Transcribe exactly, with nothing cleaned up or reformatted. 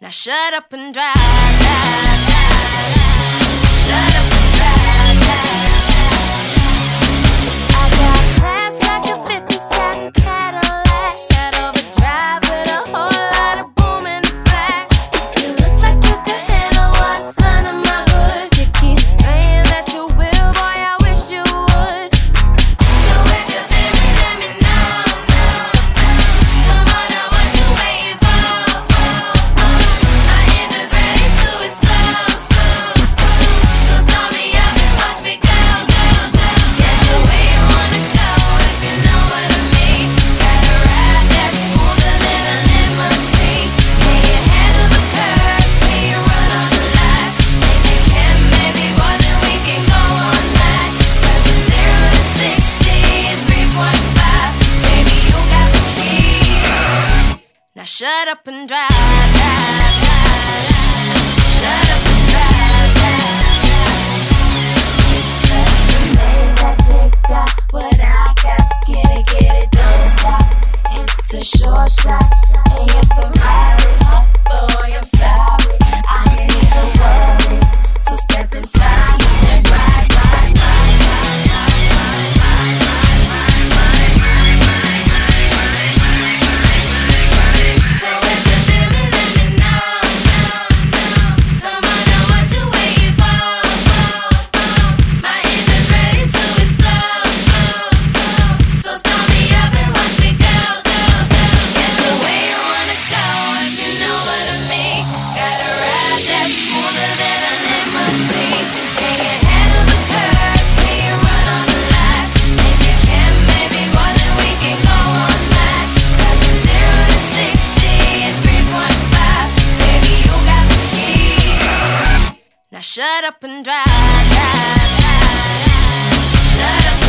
Now shut up and drive, drive, drive, drive. Shut up and drive, drive, drive. I got class like a fifty-seven Cadillac, got overdrive with a whole lot of boom in the back. You look like you could handle what's under my hood. You keep saying that you will, boy, I wish you would. So if you feel me, let me know, know, know. Come on, now what you waiting for, for, for? My engine's ready to explode, explode, explode. So start me up and watch me go, go, go. Get you where you wanna go, if you know what I mean. Got a ride that's smoother than a limousine. Can you handle the curves? Can you run all the lights? If you can, baby boy, then we can go all night. Cause it's zero to sixty in three point five. Baby, you got the keys. Now shut up and drive, drive, drive, drive. Shut up and drive, drive, drive. Baby, that dick got what I got. Get it, get it, don't stop. It's a short shot, and you're from Harry. Oh, boy, I'm sorry, I ain't even worried. So step inside and ride, ride, ride, ride, ride, ride, ride, ride, ride, ride, ride, ride, ride, ride, ride. So if you feel me, let me know, know, know. Come on, now what you waiting for, for, for? My engine's ready to explode, explode, explode. So start me up and watch me go, go, go. Get you where you wanna go, if you know what I mean. Got a ride that's smoother than a limousine. Can you handle the curves? Can you run all the lights? If you can, baby boy, then we can go all night. Cause it's zero to sixty in three point five. Baby, you got the keys. Now shut up and drive, drive, drive, drive. Shut up.